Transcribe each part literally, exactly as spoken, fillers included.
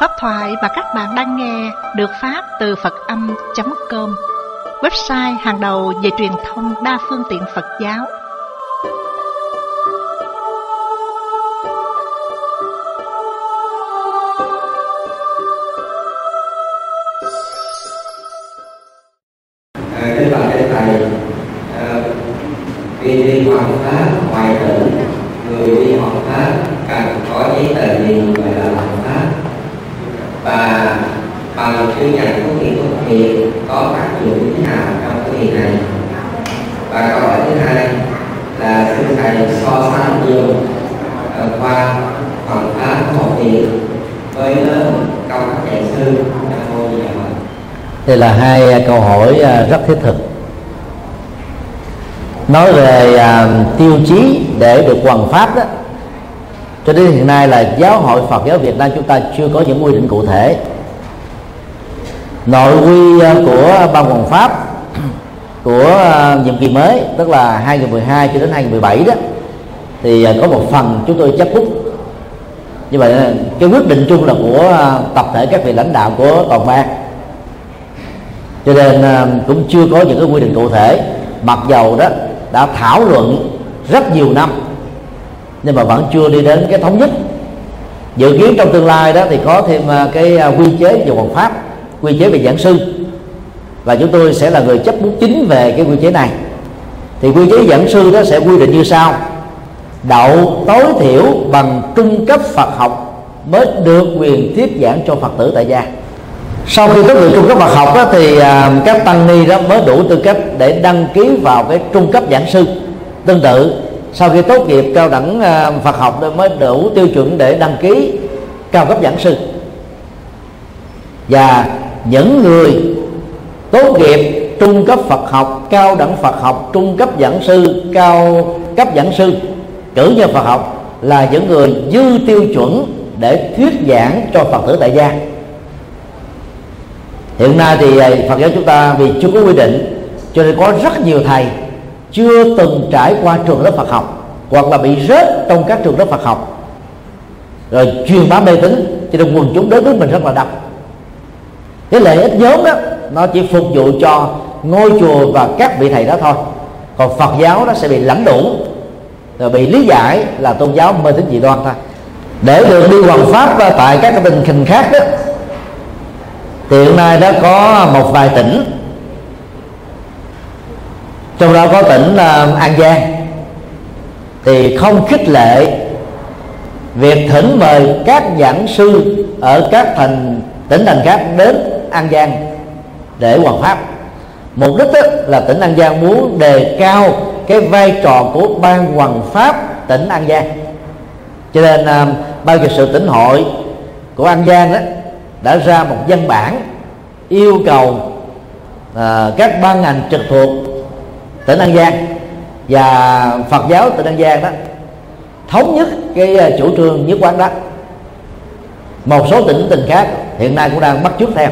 Pháp thoại mà các bạn đang nghe được phát từ Phật Âm chấm com, website hàng đầu về truyền thông đa phương tiện Phật giáo. Kính bạch thầy, đi đi học pháp ngoại tỉnh, người đi học pháp cần có giấy tờ gì gọi là học pháp, và bằng chứng nhận tốt nghiệp tốt nghiệp có tác dụng thế nào trong cái việc này? Và câu hỏi thứ hai là xin thầy so sánh nhiều qua phần pháp có một việc với lớp công tác dạy sư Nam Mô Di Đà Phật. Đây là hai câu hỏi rất thiết thực. Nói về uh, tiêu chí để được hoằng pháp đó, cho đến hiện nay là Giáo hội Phật giáo Việt Nam chúng ta chưa có những quy định cụ thể. Nội quy uh, của ban hoằng pháp của uh, nhiệm kỳ mới, tức là hai nghìn mười hai cho đến hai nghìn mười bảy đó, thì uh, có một phần chúng tôi chấp bút. Như vậy cái quyết định chung là của uh, tập thể các vị lãnh đạo của toàn ban, cho nên uh, cũng chưa có những cái quy định cụ thể. Mặc dầu đó đã thảo luận rất nhiều năm nhưng mà vẫn chưa đi đến cái thống nhất. Dự kiến trong tương lai đó thì có thêm cái quy chế về hoằng pháp, quy chế về giảng sư, và chúng tôi sẽ là người chấp bút chính về cái quy chế này. Thì quy chế giảng sư đó sẽ quy định như sau: đậu tối thiểu bằng trung cấp Phật học mới được quyền thuyết giảng cho Phật tử tại gia. Sau khi tốt nghiệp trung cấp Phật học đó, thì à, các tăng ni đó mới đủ tư cách để đăng ký vào cái trung cấp giảng sư. Tương tự, sau khi tốt nghiệp cao đẳng à, Phật học đó, mới đủ tiêu chuẩn để đăng ký cao cấp giảng sư. Và những người tốt nghiệp trung cấp Phật học, cao đẳng Phật học, trung cấp giảng sư, cao cấp giảng sư, cử nhân Phật học là những người dư tiêu chuẩn để thuyết giảng cho Phật tử tại gia. Hiện nay thì Phật giáo chúng ta vì chưa có quy định, cho nên có rất nhiều thầy chưa từng trải qua trường lớp Phật học, hoặc là bị rớt trong các trường lớp Phật học, rồi truyền bá mê tín, cho nên quần chúng đến với mình rất là đông. Cái lợi ích nhóm đó nó chỉ phục vụ cho ngôi chùa và các vị thầy đó thôi, còn Phật giáo nó sẽ bị lẫn đủ, rồi bị lý giải là tôn giáo mê tín dị đoan thôi. Để được đi hoằng pháp tại các tình hình khác đó, thì hiện nay đã có một vài tỉnh, trong đó có tỉnh uh, An Giang, thì không khích lệ việc thỉnh mời các giảng sư ở các thành tỉnh thành khác đến An Giang để hoằng pháp. Mục đích là tỉnh An Giang muốn đề cao cái vai trò của ban hoằng pháp tỉnh An Giang, cho nên uh, ban trị sự tỉnh hội của An Giang đó đã ra một văn bản yêu cầu à, các ban ngành trực thuộc tỉnh An Giang và Phật giáo tỉnh An Giang đó thống nhất cái chủ trương nhất quán đó. Một số tỉnh tỉnh khác hiện nay cũng đang bắt chước theo.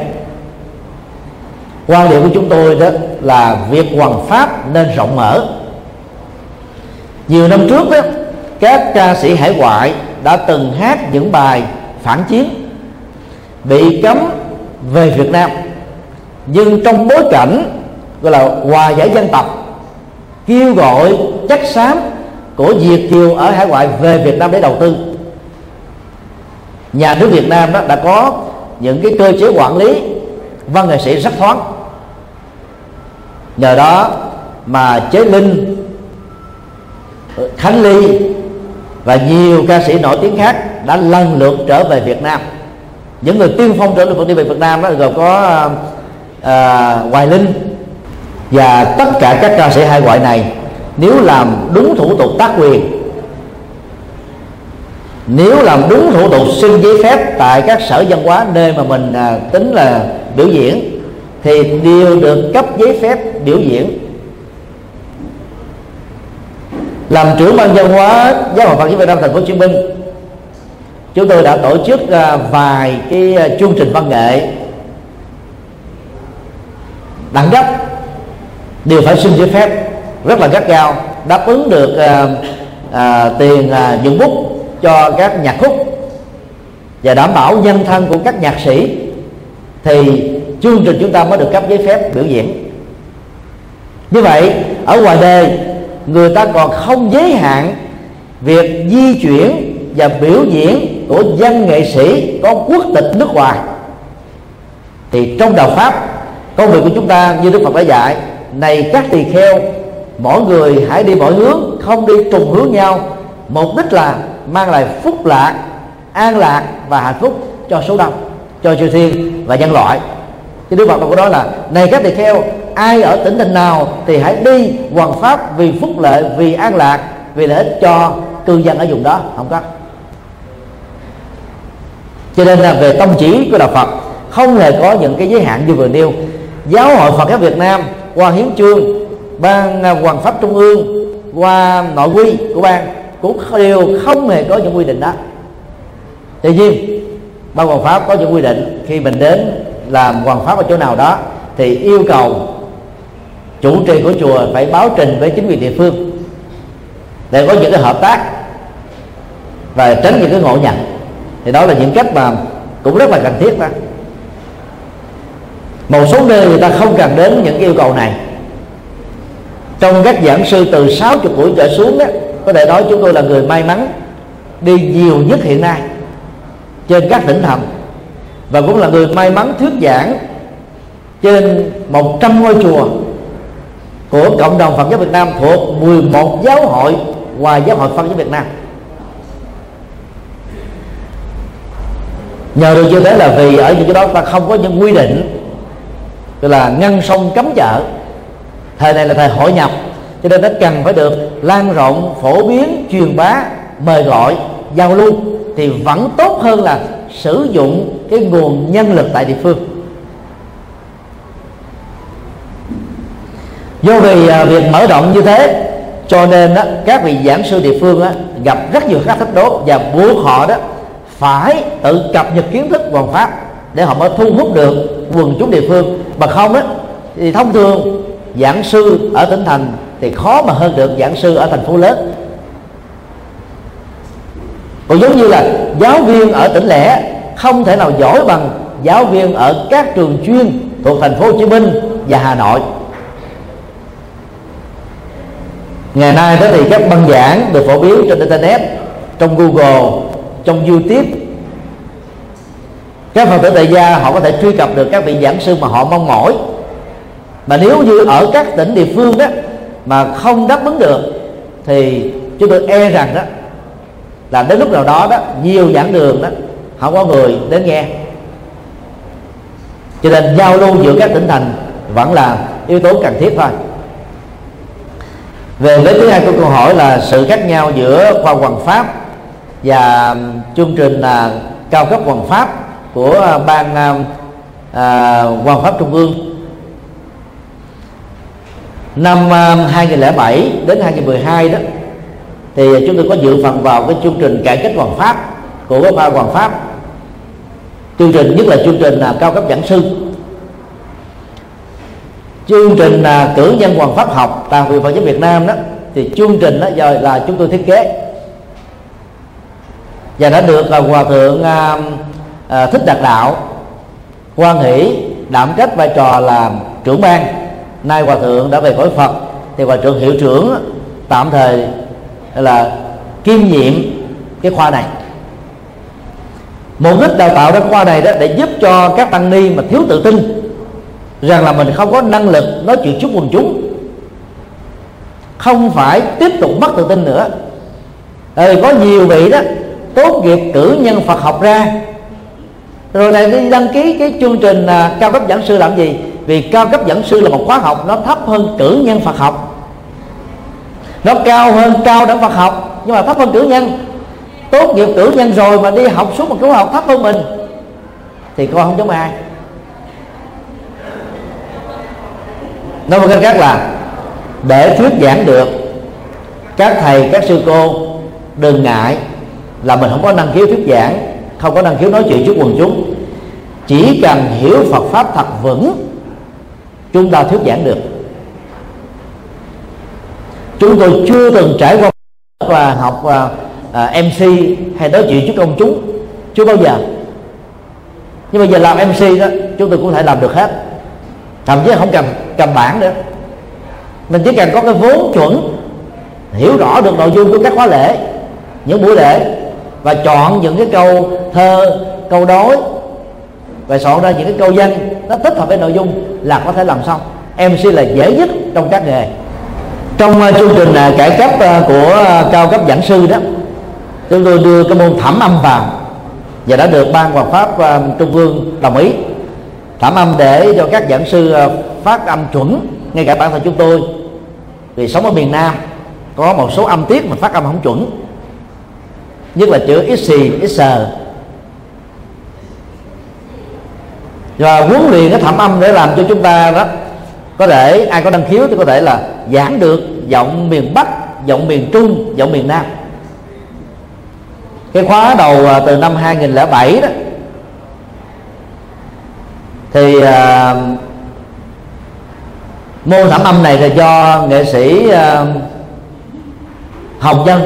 Quan điểm của chúng tôi đó là việc hoằng pháp nên rộng mở. Nhiều năm trước đó, các ca sĩ hải ngoại đã từng hát những bài phản chiến, bị cấm về Việt Nam, nhưng trong bối cảnh gọi là hòa giải dân tộc, kêu gọi chất xám của Việt kiều ở hải ngoại về Việt Nam để đầu tư, nhà nước Việt Nam đó đã có những cái cơ chế quản lý văn nghệ sĩ rất thoáng. Nhờ đó mà Chế Linh, Khánh Ly và nhiều ca sĩ nổi tiếng khác đã lần lượt trở về Việt Nam. Những người tiên phong trở lượt đi về Việt Nam đó gồm có uh, Hoài Linh và tất cả các ca sĩ hải ngoại này, nếu làm đúng thủ tục tác quyền, nếu làm đúng thủ tục xin giấy phép tại các sở văn hóa nơi mà mình uh, tính là biểu diễn, thì đều được cấp giấy phép biểu diễn. Làm trưởng ban văn hóa Giáo hội Phật giáo Việt Nam thành phố Hồ Chí Minh, chúng tôi đã tổ chức uh, vài cái uh, chương trình văn nghệ đẳng cấp, đều phải xin giấy phép rất là gắt gao, đáp ứng được uh, uh, tiền uh, nhuận bút cho các nhạc khúc. và đảm bảo nhân thân của các nhạc sĩ thì chương trình chúng ta mới được cấp giấy phép biểu diễn. Như vậy ở ngoài đời người ta còn không giới hạn việc di chuyển và biểu diễn của văn nghệ sĩ có quốc tịch nước ngoài, thì trong đạo Pháp, công việc của chúng ta như Đức Phật đã dạy: này các tỳ kheo, mỗi người hãy đi mỗi hướng, không đi trùng hướng nhau, mục đích là mang lại phúc lạc, an lạc và hạnh phúc cho số đông, cho chư thiên và nhân loại. Chứ Đức Phật đâu có nói là này các tỳ kheo, ai ở tỉnh thành nào thì hãy đi hoằng pháp vì phúc lợi, vì an lạc, vì lợi ích cho cư dân ở vùng đó. Không có. Cho nên là về tông chỉ của đạo Phật không hề có những cái giới hạn như vừa nêu. Giáo hội Phật giáo Việt Nam qua hiến chương, ban hoằng pháp trung ương, qua nội quy của ban cũng đều không hề có những quy định đó. Tuy nhiên ban hoằng pháp có những quy định. Khi mình đến làm hoằng pháp ở chỗ nào đó thì yêu cầu chủ trì của chùa phải báo trình với chính quyền địa phương để có những cái hợp tác và tránh những cái ngộ nhận. Thì đó là những cách mà cũng rất là cần thiết đó. Một số nơi người ta không cần đến những cái yêu cầu này. Trong các giảng sư từ sáu mươi tuổi trở xuống đó, có thể nói chúng tôi là người may mắn đi nhiều nhất hiện nay trên các tỉnh thành, và cũng là người may mắn thuyết giảng trên một trăm ngôi chùa của cộng đồng Phật giáo Việt Nam thuộc mười một giáo hội ngoài giáo hội Phật giáo Việt Nam. Nhờ được như thế là vì ở những cái đó ta không có những quy định tức là ngăn sông cấm chợ. Thời này là thời hội nhập, cho nên nó cần phải được lan rộng, phổ biến, truyền bá, mời gọi, giao lưu, thì vẫn tốt hơn là sử dụng cái nguồn nhân lực tại địa phương. Do vì à, việc mở rộng như thế cho nên đó, các vị giảng sư địa phương đó, gặp rất nhiều các thách đố và buộc họ đó phải tự cập nhật kiến thức hoằng pháp để họ mới thu hút được quần chúng địa phương. Mà không đó thì thông thường giảng sư ở tỉnh thành thì khó mà hơn được giảng sư ở thành phố lớn. Còn giống như là giáo viên ở tỉnh lẻ không thể nào giỏi bằng giáo viên ở các trường chuyên thuộc thành phố Hồ Chí Minh và Hà Nội. Ngày nay đó thì các băng giảng được phổ biến trên internet, trong Google, trong YouTube. Các Phật tử tại gia họ có thể truy cập được các vị giảng sư mà họ mong mỏi. Mà nếu như ở các tỉnh địa phương đó mà không đáp ứng được thì chúng tôi e rằng đó là đến lúc nào đó đó nhiều giảng đường đó không có người đến nghe. Cho nên giao lưu giữa các tỉnh thành vẫn là yếu tố cần thiết thôi. Về với thứ hai của câu hỏi là sự khác nhau giữa khoa hoằng pháp và chương trình là cao cấp hoằng pháp của ban à, hoằng pháp trung ương. Năm à, hai không không bảy đến hai không một hai đó thì chúng tôi có dự phần vào cái chương trình cải cách hoằng pháp của ban hoằng pháp. Chương trình nhất là chương trình là cao cấp giảng sư. Chương trình là cử nhân hoằng pháp học tại Viện Phật giáo Việt Nam đó thì chương trình đó giờ là chúng tôi thiết kế và đã được uh, hòa thượng uh, uh, Thích Đạt Đạo hoan hỷ đảm trách vai trò là trưởng ban. Nay hòa thượng đã về cõi Phật thì hòa thượng hiệu trưởng tạm thời là kiêm nhiệm cái khoa này. Mục đích đào tạo ra khoa này đó để giúp cho các tăng ni mà thiếu tự tin rằng là mình không có năng lực nói chuyện trước quần chúng, không phải tiếp tục mất tự tin nữa. Rồi có nhiều vị đó tốt nghiệp cử nhân Phật học ra rồi lại đi đăng ký cái chương trình à, cao cấp giảng sư làm gì? Vì cao cấp giảng sư là một khóa học nó thấp hơn cử nhân Phật học, nó cao hơn cao đẳng Phật học nhưng mà thấp hơn cử nhân. Tốt nghiệp cử nhân rồi mà đi học suốt một khóa học thấp hơn mình thì con không giống ai. Nói một cách khác là để thuyết giảng được, các thầy các sư cô đừng ngại là mình không có năng khiếu thuyết giảng, không có năng khiếu nói chuyện trước quần chúng. Chỉ cần hiểu Phật pháp thật vững, chúng ta thuyết giảng được. Chúng tôi chưa từng trải qua và học uh, uh, em xê hay nói chuyện trước công chúng, chưa bao giờ. Nhưng mà giờ làm em xê đó, chúng tôi cũng thể làm được hết, thậm chí không cần cầm bản nữa. Mình chỉ cần có cái vốn chuẩn, hiểu rõ được nội dung của các khóa lễ, những buổi lễ, và chọn những cái câu thơ, câu đối, và soạn ra những cái câu danh nó thích hợp với nội dung là có thể làm xong. em xê là dễ nhất trong các nghề. Trong uh, chương trình uh, cải cách uh, của uh, cao cấp giảng sư đó, chúng tôi đưa cái môn thẩm âm vào, và đã được ban Hoàng pháp uh, Trung ương đồng ý. Thẩm âm để cho các giảng sư uh, phát âm chuẩn, ngay cả bản thân chúng tôi vì sống ở miền Nam có một số âm tiết mà phát âm không chuẩn, nhất là chữ x xì x sờ. Và huấn luyện cái thẩm âm để làm cho chúng ta đó có thể, ai có năng khiếu thì có thể là giảng được giọng miền Bắc, giọng miền Trung, giọng miền Nam. Cái khóa đầu từ năm hai nghìn lẻ bảy đó thì uh, môn thẩm âm này là do nghệ sĩ uh, Hồng Nhân.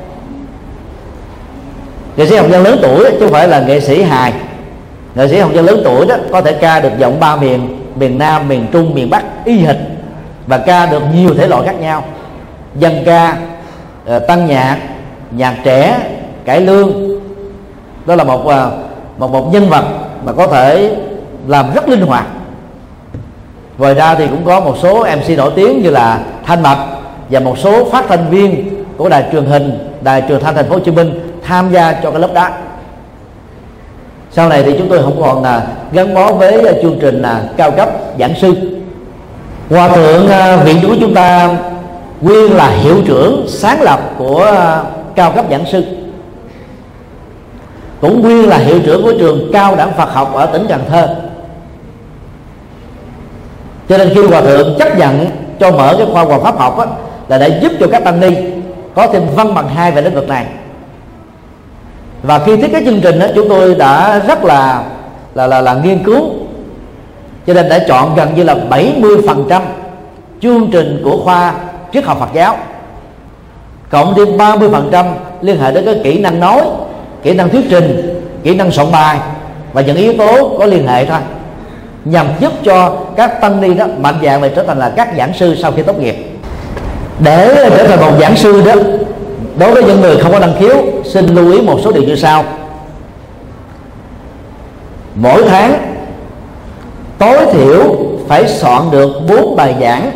Nghệ sĩ Hồng Nhân lớn tuổi chứ không phải là nghệ sĩ hài. Nghệ sĩ Hồng Nhân lớn tuổi đó có thể ca được giọng ba miền, miền Nam, miền Trung, miền Bắc y hệt, và ca được nhiều thể loại khác nhau: dân ca, tăng nhạc, nhạc trẻ, cải lương. Đó là một một một nhân vật mà có thể làm rất linh hoạt. Ngoài ra thì cũng có một số em xê nổi tiếng như là Thanh Bạch và một số phát thanh viên của đài truyền hình, đài truyền thanh Thành phố Hồ Chí Minh tham gia cho cái lớp đó. Sau này thì chúng tôi không còn là gắn bó với chương trình là cao cấp giảng sư. Hòa thượng viện chủ của chúng ta nguyên là hiệu trưởng sáng lập của cao cấp giảng sư, cũng nguyên là hiệu trưởng của trường cao đẳng Phật học ở tỉnh Cần Thơ. Cho nên khi hòa thượng chấp nhận cho mở cái khoa Hoàng pháp học á, là để giúp cho các tăng ni có thêm văn bằng hai về lĩnh vực này. Và khi thiết kế chương trình đó, chúng tôi đã rất là là là, là nghiên cứu, cho nên đã chọn gần như là bảy mươi phần trăm chương trình của khoa triết học Phật giáo, cộng thêm ba mươi phần trăm liên hệ đến cái kỹ năng nói, kỹ năng thuyết trình, kỹ năng soạn bài và những yếu tố có liên hệ thôi, nhằm giúp cho các tăng ni đó mạnh dạn về trở thành là các giảng sư sau khi tốt nghiệp. Để trở thành một giảng sư đó, đối với những người không có năng khiếu, xin lưu ý một số điều như sau. Mỗi tháng tối thiểu phải soạn được bốn bài giảng,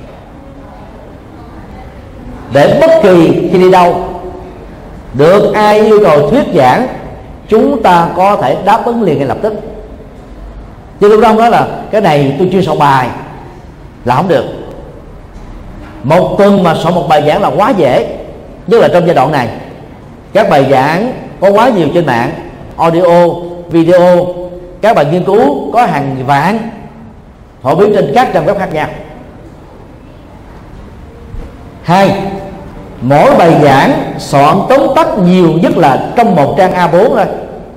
để bất kỳ khi đi đâu được ai yêu cầu thuyết giảng, chúng ta có thể đáp ứng liền ngay lập tức. Chứ lúc đó nói là cái này tôi chưa soạn bài là không được. Một tuần mà soạn một bài giảng là quá dễ, nhất là trong giai đoạn này. Các bài giảng có quá nhiều trên mạng, audio, video, các bài nghiên cứu có hàng vạn, phổ biến trên các trang web khác nhau. Hai, mỗi bài giảng soạn tóm tắt nhiều nhất là trong một trang A bốn thôi.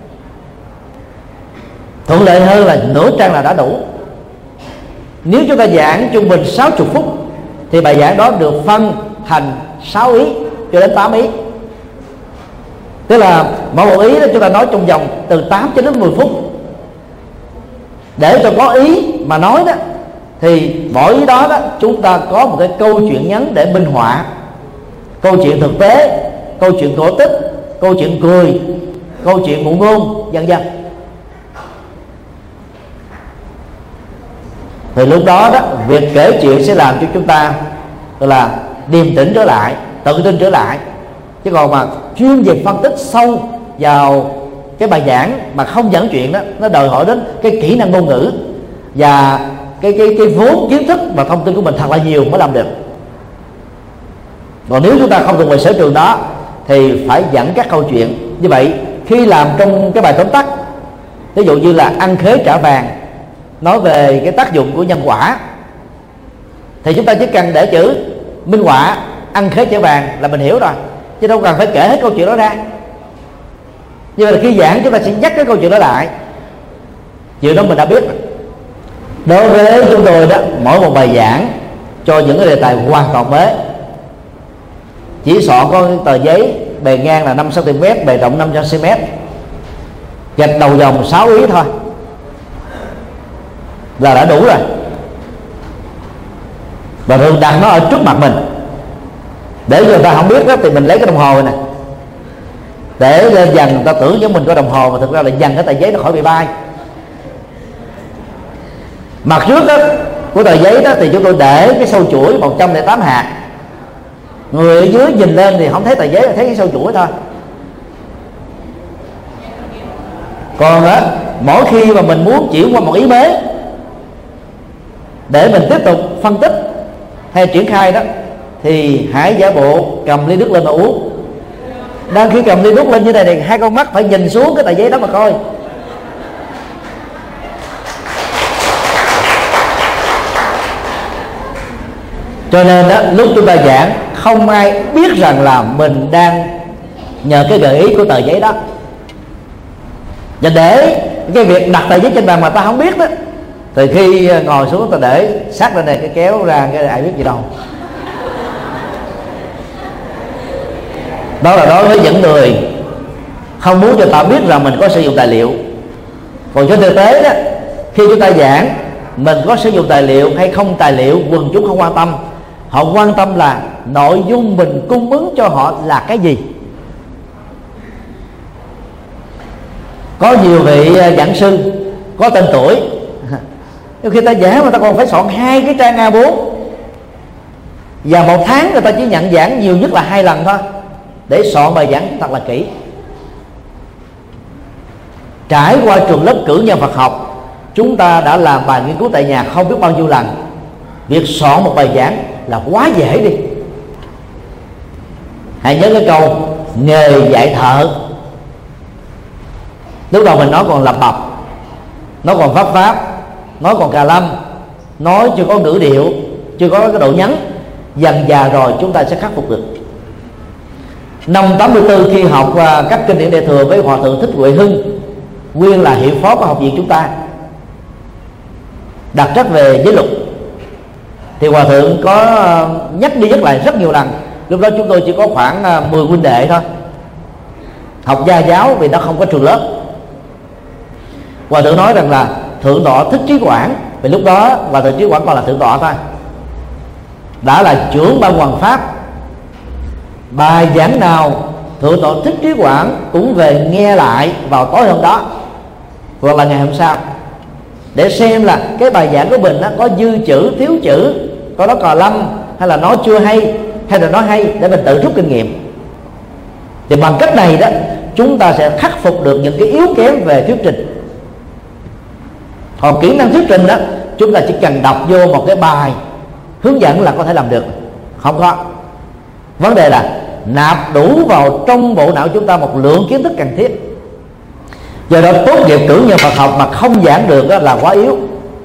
Thuận lợi hơn là nửa trang là đã đủ. Nếu chúng ta giảng trung bình sáu mươi phút thì bài giảng đó được phân thành sáu ý cho đến tám ý. Tức là mỗi một ý đó chúng ta nói trong vòng từ tám cho đến mười phút. Để cho có ý mà nói đó, thì mỗi ý đó, đó chúng ta có một cái câu chuyện ngắn để minh họa. Câu chuyện thực tế, câu chuyện cổ tích, câu chuyện cười, câu chuyện ngụ ngôn, vân vân. Thì lúc đó đó, việc kể chuyện sẽ làm cho chúng ta là điềm tĩnh trở lại, tự tin trở lại. Chứ còn mà chuyên về phân tích sâu vào cái bài giảng mà không giảng chuyện đó, nó đòi hỏi đến cái kỹ năng ngôn ngữ và cái cái cái vốn kiến thức và thông tin của mình thật là nhiều mới làm được. Còn nếu chúng ta không thuộc về sở trường đó thì phải dẫn các câu chuyện. Như vậy khi làm trong cái bài tóm tắt, ví dụ như là ăn khế trả vàng, nói về cái tác dụng của nhân quả, thì chúng ta chỉ cần để chữ minh họa ăn khế trả vàng là mình hiểu rồi, chứ đâu cần phải kể hết câu chuyện đó ra. Nhưng mà khi giảng chúng ta sẽ nhắc cái câu chuyện đó lại, chuyện đó mình đã biết rồi. Đối với chúng tôi đó, mỗi một bài giảng cho những cái đề tài hoàn toàn mới, chỉ soạn có tờ giấy bề ngang là năm xăng ti mét, bề rộng năm xăng ti mét, gạch đầu dòng sáu ý thôi, là đã đủ rồi, và thường đặt nó ở trước mặt mình để người ta không biết đó, thì mình lấy cái đồng hồ này nè để lên dần, người ta tưởng giống mình có đồng hồ mà thực ra là dần cái tờ giấy nó khỏi bị bay. Mặt trước đó của tờ giấy đó thì chúng tôi để cái sâu chuỗi một trăm lẻ tám hạt, người ở dưới nhìn lên thì không thấy tờ giấy, thấy cái sâu chuỗi thôi. Còn á, mỗi khi mà mình muốn chuyển qua một ý mới để mình tiếp tục phân tích hay triển khai đó, thì hãy giả bộ cầm ly nước lên mà uống. Đang khi cầm ly nước lên như này thì hai con mắt phải nhìn xuống cái tờ giấy đó mà coi. Cho nên đó, lúc chúng ta giảng không ai biết rằng là mình đang nhờ cái gợi ý của tờ giấy đó. Và để cái việc đặt tờ giấy trên bàn mà ta không biết đó, từ khi ngồi xuống ta để sát lên này cái kéo ra cái ai biết gì đâu. Đó là đối với những người không muốn cho ta biết rằng mình có sử dụng tài liệu. Còn trên thực tế đó, khi chúng ta giảng mình có sử dụng tài liệu hay không tài liệu, quần chúng không quan tâm. Họ quan tâm là nội dung mình cung ứng cho họ là cái gì. Có nhiều vị giảng sư có tên tuổi, nhưng khi ta giảng mà ta còn phải soạn hai cái trang A bốn, và một tháng người ta chỉ nhận giảng nhiều nhất là hai lần thôi, để soạn bài giảng thật là kỹ. Trải qua trường lớp cử nhân Phật học, chúng ta đã làm bài nghiên cứu tại nhà không biết bao nhiêu lần. Việc soạn một bài giảng là quá dễ đi. Hãy nhớ cái câu nghề dạy thợ. Lúc đầu mình nói còn lập bập, nó còn pháp pháp, nói còn cà lâm, nói chưa có ngữ điệu, chưa có cái độ nhấn. Dần dà rồi chúng ta sẽ khắc phục được. Năm tám mươi tư khi học uh, các kinh điển Đại thừa với Hòa thượng Thích Huệ Hưng, nguyên là hiệu phó của học viện chúng ta, đặt trách về giới luật, thì Hòa thượng có uh, nhắc đi nhắc lại rất nhiều lần. Lúc đó chúng tôi chỉ có khoảng uh, mười huynh đệ thôi, học gia giáo vì nó không có trường lớp. Hòa thượng nói rằng là thượng tọa Thích Trí Quảng, vì lúc đó Hòa thượng Trí Quảng còn là thượng tọa thôi, đã là trưởng ban hoằng pháp, bài giảng nào thượng tọa Thích Trí Quảng cũng về nghe lại vào tối hôm đó hoặc là ngày hôm sau, để xem là cái bài giảng của mình đó có dư chữ thiếu chữ, có nói cò lâm hay là nói chưa hay hay là nói hay, để mình tự rút kinh nghiệm. Thì bằng cách này đó chúng ta sẽ khắc phục được những cái yếu kém về thuyết trình. Còn kỹ năng thuyết trình đó, chúng ta chỉ cần đọc vô một cái bài hướng dẫn là có thể làm được. Không có. Vấn đề là nạp đủ vào trong bộ não chúng ta một lượng kiến thức cần thiết. Do đó tốt nghiệp cử nhân Phật học mà không giảng được đó là quá yếu.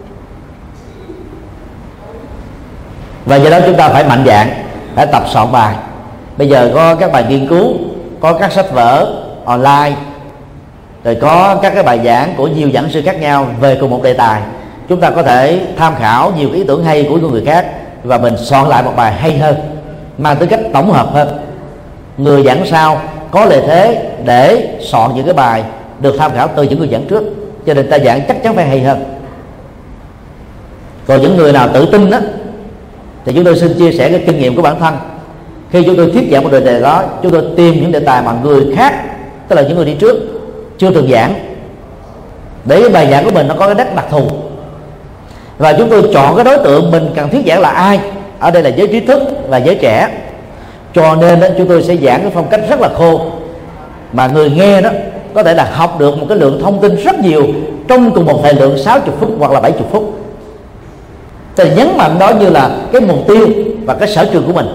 Và do đó chúng ta phải mạnh dạn, phải tập soạn bài. Bây giờ có các bài nghiên cứu, có các sách vở online, rồi có các cái bài giảng của nhiều giảng sư khác nhau về cùng một đề tài. Chúng ta có thể tham khảo nhiều ý tưởng hay của người khác và mình soạn lại một bài hay hơn, mang tính cách tổng hợp hơn. Người giảng sau có lợi thế để soạn những cái bài được tham khảo từ những người giảng trước, cho nên ta giảng chắc chắn phải hay hơn. Còn những người nào tự tin đó thì chúng tôi xin chia sẻ cái kinh nghiệm của bản thân. Khi chúng tôi thuyết giảng một đề tài đó, chúng tôi tìm những đề tài mà người khác, tức là những người đi trước chưa từng giảng, để cái bài giảng của mình nó có cái nét đặc thù. Và chúng tôi chọn cái đối tượng mình cần thuyết giảng là ai. Ở đây là giới trí thức và giới trẻ, cho nên đó, chúng tôi sẽ giảng cái phong cách rất là khô, mà người nghe đó có thể là học được một cái lượng thông tin rất nhiều trong cùng một thời lượng sáu mươi phút hoặc là bảy mươi phút. Thì nhấn mạnh đó như là cái mục tiêu và cái sở trường của mình.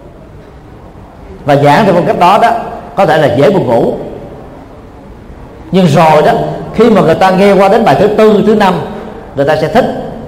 Và giảng theo phong cách đó đó có thể là dễ buồn ngủ, nhưng rồi đó khi mà người ta nghe qua đến bài thứ tư, thứ năm, người ta sẽ thích.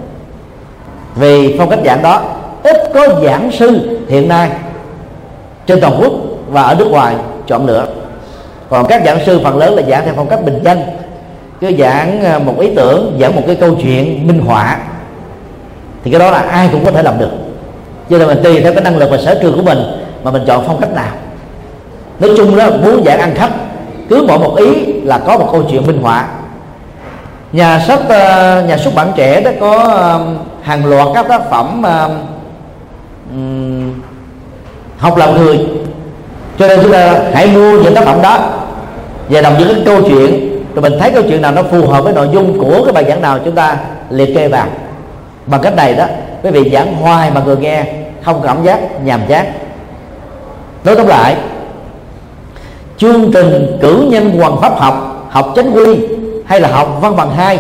Vì phong cách giảng đó ít có giảng sư hiện nay trên toàn quốc và ở nước ngoài chọn lựa. Còn các giảng sư phần lớn là giảng theo phong cách bình dân, cứ giảng một ý tưởng, giảng một cái câu chuyện minh họa, thì cái đó là ai cũng có thể làm được. Cho nên mình tùy theo cái năng lực và sở trường của mình mà mình chọn phong cách nào. Nói chung đó, muốn giảng ăn khách, cứ mỗi một ý là có một câu chuyện minh họa, Nhà sách uh, nhà xuất bản Trẻ đó có uh, hàng loạt các tác phẩm uh, um, học làm người, cho nên chúng ta hãy mua những tác phẩm đó và đọc những cái câu chuyện, rồi mình thấy câu chuyện nào nó phù hợp với nội dung của cái bài giảng nào chúng ta liệt kê vào. Bằng cách này đó, quý vị giảng hoài mà người nghe không cảm giác nhàm chán. Nói tóm lại, chương trình cử nhân hoằng pháp học, học chánh quy hay là học văn bằng hai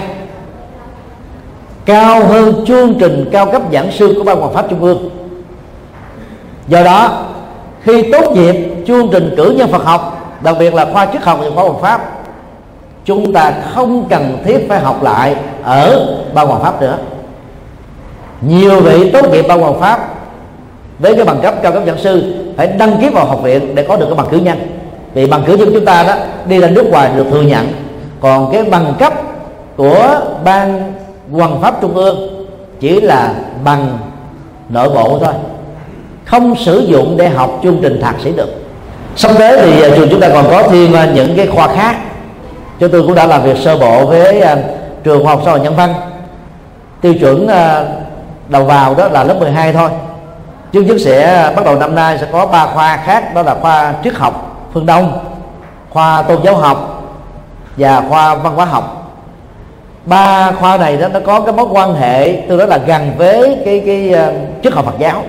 cao hơn chương trình cao cấp giảng sư của Ban Hoằng Pháp Trung ương. Do đó, khi tốt nghiệp chương trình cử nhân Phật học, đặc biệt là khoa triết học và khoa Hoằng Pháp, chúng ta không cần thiết phải học lại ở Ban Hoằng Pháp nữa. Nhiều vị tốt nghiệp Ban Hoằng Pháp với cái bằng cấp cao cấp giảng sư phải đăng ký vào học viện để có được cái bằng cử nhân. Vì bằng cử nhân chúng ta đó đi ra nước ngoài được thừa nhận, còn cái bằng cấp của Ban Hoằng Pháp Trung ương chỉ là bằng nội bộ thôi, không sử dụng để học chương trình thạc sĩ được. Sắp tới thì trường chúng ta còn có thêm những cái khoa khác. Chúng tôi cũng đã làm việc sơ bộ với trường khoa học xã hội nhân văn. Tiêu chuẩn đầu vào đó là lớp mười hai thôi. Chương trình sẽ bắt đầu năm nay sẽ có ba khoa khác, đó là khoa triết học phương Đông, khoa tôn giáo học và khoa văn hóa học. Ba khoa này đó nó có cái mối quan hệ tương đối là gần với cái cái uh, triết học Phật giáo.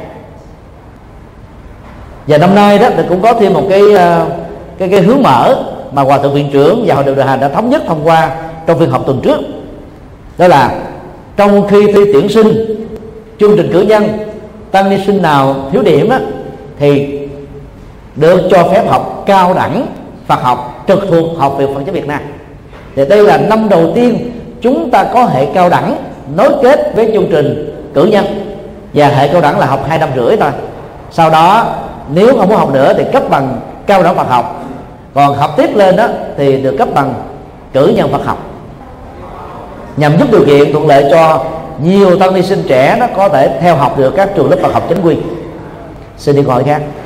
Và năm nay đó thì cũng có thêm một cái uh, cái cái hướng mở mà Hòa thượng viện trưởng và hội đồng điều hành đã thống nhất thông qua trong phiên họp tuần trước. Đó là trong khi thi tuyển sinh chương trình cử nhân, tăng ni sinh nào thiếu điểm đó, thì được cho phép học cao đẳng Phật học trực thuộc Học viện Phật giáo Việt Nam. Thì đây là năm đầu tiên chúng ta có hệ cao đẳng nối kết với chương trình cử nhân, và hệ cao đẳng là học hai năm rưỡi thôi. Sau đó nếu không muốn học nữa thì cấp bằng cao đẳng Phật học, còn học tiếp lên đó thì được cấp bằng cử nhân Phật học, nhằm giúp điều kiện thuận lợi cho nhiều tăng ni sinh trẻ nó có thể theo học được các trường lớp Phật học chính quy. Xin đi câu hỏi khác.